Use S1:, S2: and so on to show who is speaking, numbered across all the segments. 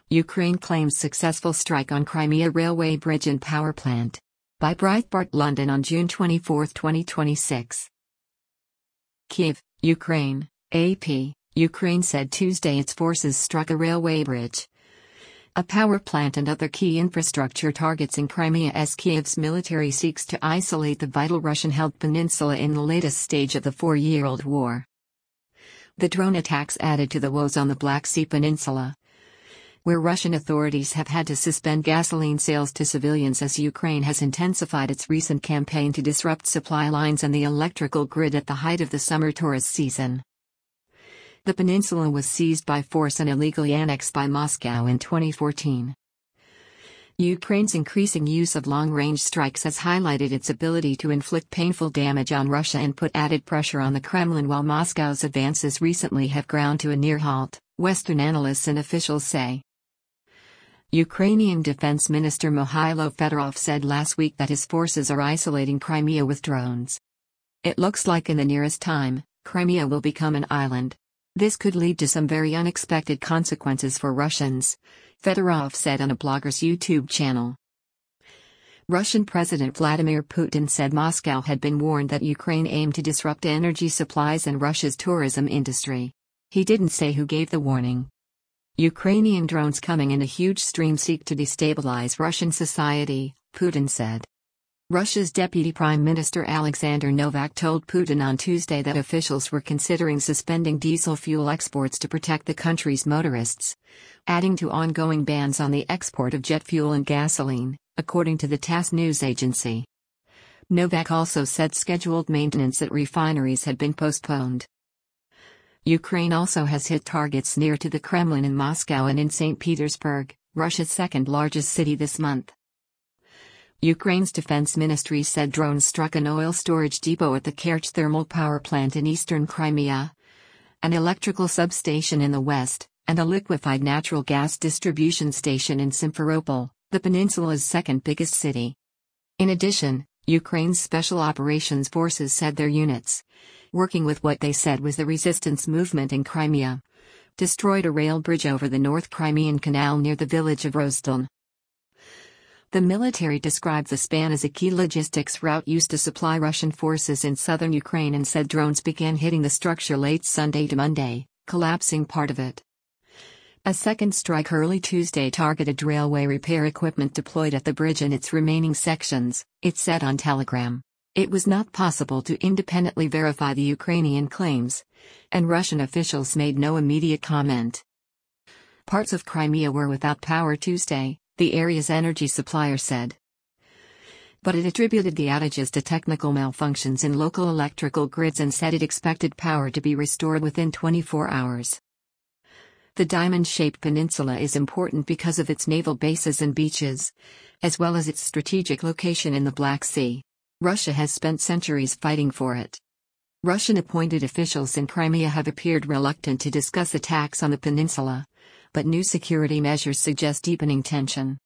S1: Ukraine claims successful strike on Crimea railway bridge and power plant. By Breitbart London on June 24, 2026. Kyiv, Ukraine, AP. Ukraine said Tuesday its forces struck a railway bridge, a power plant and other key infrastructure targets in Crimea as Kyiv's military seeks to isolate the vital Russian-held peninsula in the latest stage of the four-year-old war. The drone attacks added to the woes on the Black Sea Peninsula, where Russian authorities have had to suspend gasoline sales to civilians as Ukraine has intensified its recent campaign to disrupt supply lines and the electrical grid at the height of the summer tourist season. The peninsula was seized by force and illegally annexed by Moscow in 2014. Ukraine's increasing use of long-range strikes has highlighted its ability to inflict painful damage on Russia and put added pressure on the Kremlin, while Moscow's advances recently have ground to a near halt, Western analysts and officials say. Ukrainian Defense Minister Mikhailo Fedorov said last week that his forces are isolating Crimea with drones. It looks like in the nearest time, Crimea will become an island. This could lead to some very unexpected consequences for Russians, Fedorov said on a blogger's YouTube channel. Russian President Vladimir Putin said Moscow had been warned that Ukraine aimed to disrupt energy supplies and Russia's tourism industry. He didn't say who gave the warning. Ukrainian drones coming in a huge stream seek to destabilize Russian society, Putin said. Russia's Deputy Prime Minister Alexander Novak told Putin on Tuesday that officials were considering suspending diesel fuel exports to protect the country's motorists, adding to ongoing bans on the export of jet fuel and gasoline, according to the TASS news agency. Novak also said scheduled maintenance at refineries had been postponed. Ukraine also has hit targets near to the Kremlin in Moscow and in St. Petersburg, Russia's second-largest city this month. Ukraine's defense ministry said drones struck an oil storage depot at the Kerch thermal power plant in eastern Crimea, an electrical substation in the west, and a liquefied natural gas distribution station in Simferopol, the peninsula's second-biggest city. In addition, Ukraine's Special Operations Forces said their units, working with what they said was the resistance movement in Crimea, destroyed a rail bridge over the North Crimean Canal near the village of Rozdon. The military described the span as a key logistics route used to supply Russian forces in southern Ukraine and said drones began hitting the structure late Sunday to Monday, collapsing part of it. A second strike early Tuesday targeted railway repair equipment deployed at the bridge and its remaining sections, it said on Telegram. It was not possible to independently verify the Ukrainian claims, and Russian officials made no immediate comment. Parts of Crimea were without power Tuesday, the area's energy supplier said. But it attributed the outages to technical malfunctions in local electrical grids and said it expected power to be restored within 24 hours. The diamond-shaped peninsula is important because of its naval bases and beaches, as well as its strategic location in the Black Sea. Russia has spent centuries fighting for it. Russian-appointed officials in Crimea have appeared reluctant to discuss attacks on the peninsula, but new security measures suggest deepening tension.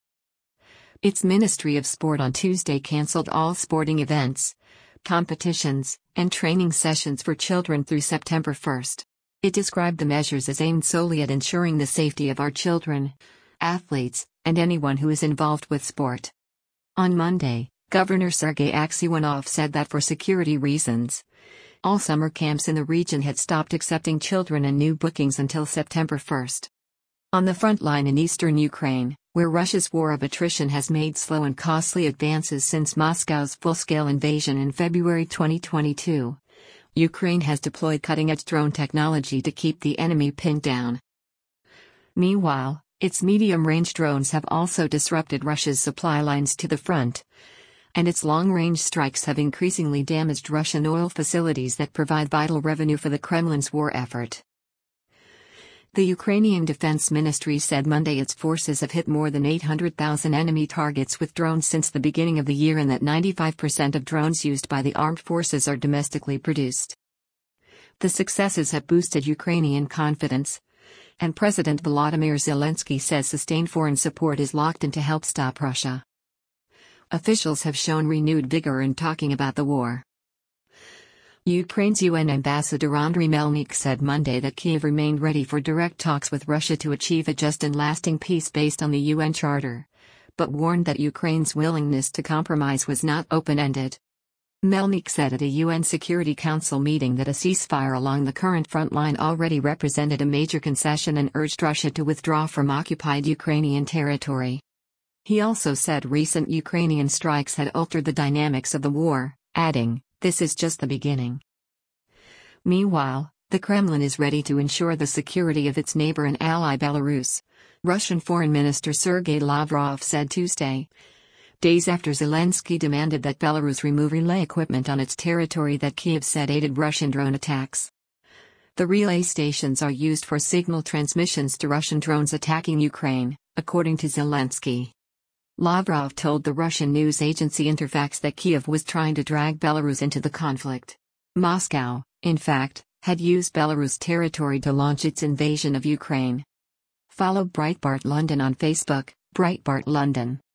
S1: Its Ministry of Sport on Tuesday cancelled all sporting events, competitions, and training sessions for children through September 1. It described the measures as aimed solely at ensuring the safety of our children, athletes, and anyone who is involved with sport. On Monday, Governor Sergei Aksyonov said that for security reasons, all summer camps in the region had stopped accepting children and new bookings until September 1. On the front line in eastern Ukraine, where Russia's war of attrition has made slow and costly advances since Moscow's full-scale invasion in February 2022, Ukraine has deployed cutting-edge drone technology to keep the enemy pinned down. Meanwhile, its medium-range drones have also disrupted Russia's supply lines to the front, and its long-range strikes have increasingly damaged Russian oil facilities that provide vital revenue for the Kremlin's war effort. The Ukrainian Defense Ministry said Monday its forces have hit more than 800,000 enemy targets with drones since the beginning of the year and that 95% of drones used by the armed forces are domestically produced. The successes have boosted Ukrainian confidence, and President Volodymyr Zelensky says sustained foreign support is locked in to help stop Russia. Officials have shown renewed vigor in talking about the war. Ukraine's UN ambassador Andriy Melnik said Monday that Kyiv remained ready for direct talks with Russia to achieve a just and lasting peace based on the UN Charter, but warned that Ukraine's willingness to compromise was not open-ended. Melnik said at a UN Security Council meeting that a ceasefire along the current front line already represented a major concession and urged Russia to withdraw from occupied Ukrainian territory. He also said recent Ukrainian strikes had altered the dynamics of the war, adding, "This is just the beginning." Meanwhile, the Kremlin is ready to ensure the security of its neighbor and ally Belarus, Russian Foreign Minister Sergei Lavrov said Tuesday, days after Zelensky demanded that Belarus remove relay equipment on its territory that Kyiv said aided Russian drone attacks. The relay stations are used for signal transmissions to Russian drones attacking Ukraine, according to Zelensky. Lavrov told the Russian news agency Interfax that Kyiv was trying to drag Belarus into the conflict. Moscow, in fact, had used Belarus territory to launch its invasion of Ukraine. Follow Breitbart London on Facebook, Breitbart London.